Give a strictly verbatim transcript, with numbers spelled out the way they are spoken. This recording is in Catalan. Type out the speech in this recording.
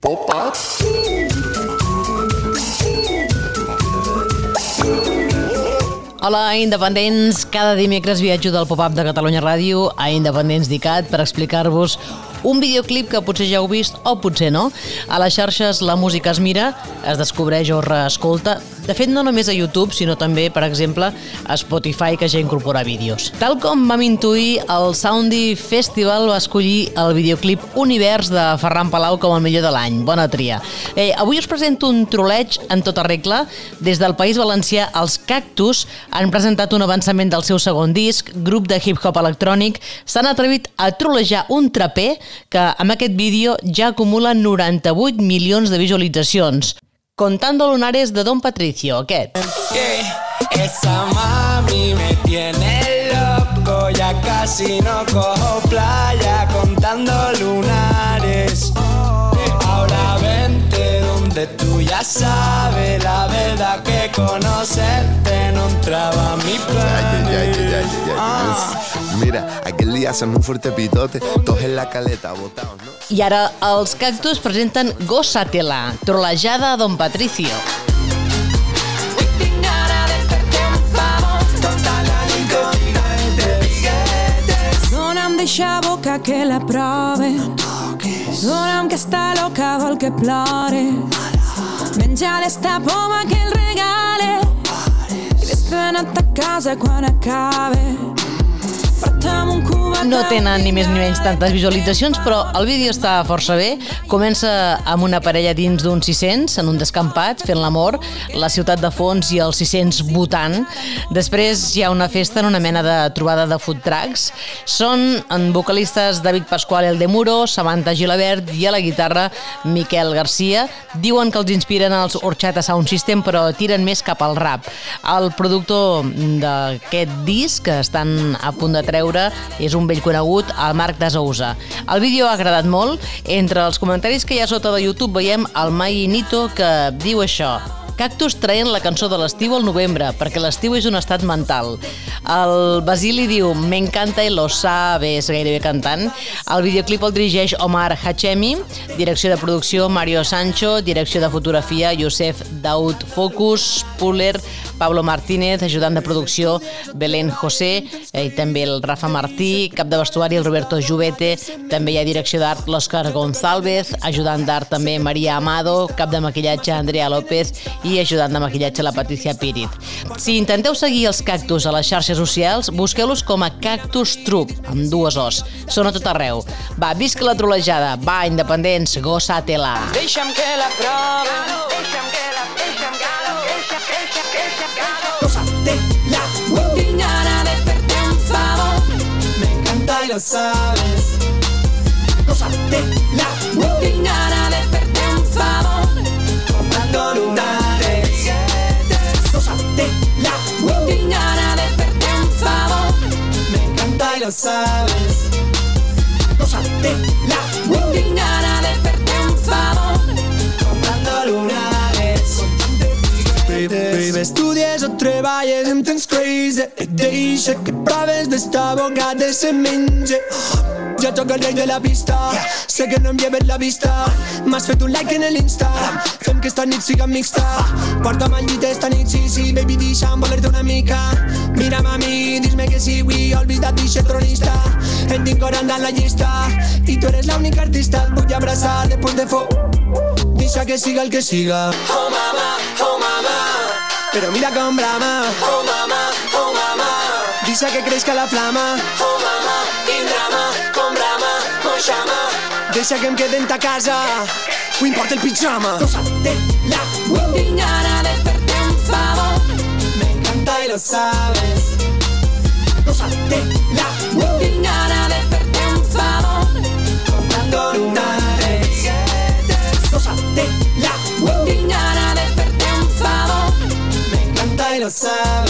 Pop-up. Hola, independents. Cada dimecres viatjo del Pop-up de Catalunya Ràdio a Independents d'ICAT per explicar-vos un videoclip que potser ja heu vist o potser no. A les xarxes la música es mira, es descobreix o reescolta. De fet, no només a YouTube, sinó també, per exemple, a Spotify, que ja incorpora vídeos. Tal com vam intuir, el Soundy Festival va escollir el videoclip Univers de Ferran Palau com el millor de l'any. Bona tria. Eh, avui us presento un troleig en tota regla. Des del País Valencià, els Cactus han presentat un avançament del seu segon disc, grup de hip-hop electrònic. S'han atrevit a trolejar un traper que amb aquest vídeo ja acumula noranta-vuit milions de visualitzacions. Contando Lunares de Don Patricio, aquest. Yeah, esa mami me tiene loco, ya casi no cojo playa contando lunares. Ahora vente donde tú ya sabes la verdad que conocerte no entraba a mi plan. Ay, ay, ay, ay, ay, ay. Mira, aquel día hacen un fuerte pitote, todos en la caleta botados, ¿no? I ara els Cactus presenten Gózatela, trolejada a Don Patricio. Dona'm deixa boca que la prove, dona'm que està loca, vol que plore, menja d'esta poma que el regale i després anat a casa quan acabe. No tenen ni més ni menys tantes visualitzacions, però el vídeo està força bé. Comença amb una parella dins d'un sis-cents, en un descampat, fent l'amor, la ciutat de fons i els sis-cents votant. Després hi ha una festa en una mena de trobada de food trucks. Són en vocalistes David Pasquale el de Muro, Samantha Gilabert i a la guitarra Miquel Garcia. Diuen que els inspiren els Horchata Sound System, però tiren més cap al rap. El productor d'aquest disc, que estan a punt de treure, és un vell conegut, el Marc de Sousa. El vídeo ha agradat molt. Entre els comentaris que hi ha sota de YouTube veiem el Mai Nito, que diu això: Cactus traient la cançó de l'estiu al novembre, perquè l'estiu és un estat mental. El Basili diu: me encanta y lo sabes, gairebé cantant. El videoclip el dirigeix Omar Hachemi, direcció de producció Mario Sancho, direcció de fotografia Josef Daud Focus, Puller, Pablo Martínez, ajudant de producció Belén José, i també el Rafa Martí, cap de vestuari el Roberto Juvete, també hi ha direcció d'art l'Òscar Gonzálvez, ajudant d'art també Maria Amado, cap de maquillatge Andrea López i ajudant de maquillatge la Patricia Pírit. Si intenteu seguir els Cactus a les xarxes socials, busqueu-los com a Cactus Troop, amb dues Os. Són a tot arreu. Va, visca la trolejada. Va, independents, gózatela. Deixa'm que la prove, deixa'm que la, deixa'm que la, deixa'm que la, deixa'm que la, gózatela. Tinc ganas de hacerte un favor, Me encanta y lo sabes. Gózatela. tinc ganas de hacerte un favor, Contando lunares. Gózatela. tinc ganas de hacerte un favor, Me encanta y lo sabes. Gózatela. tinc ganas de hacerte un favor. Contando lunares. Baby, estudies o treballes, em tens crazy. Et deixa que proves d'esta boca de se menja. Jo sóc el rei de la pista, sé que no em lleves la vista. M'has fet un like en l'Insta, fem que esta nit siga mixta. Porta'm al llit esta nit, sí, sí, baby, deixa'm voler-te una mica. Mira'm a mi, dis-me que sí, oui, olvida't d'eixe tronista. En tinc quaranta en la llista i tu eres l'única artista. Et vull abraçar després de fo. Deixa que siga el que siga. Oh mama, oh mama, però mira com brama. Oh mama, oh mama, deixa que creixca la flama. Oh mama, quin drama, com brama, moixama. Deixa que em quede en ta casa, ho importa el pijama. Gózatela, Tinc ganas de hacerte un favor, me encanta y lo sabes. Gózatela, tinc ganas de hacerte un favor, contando lunares. Gózatela, tinc ganas de hacerte un favor, me encanta y lo sabes.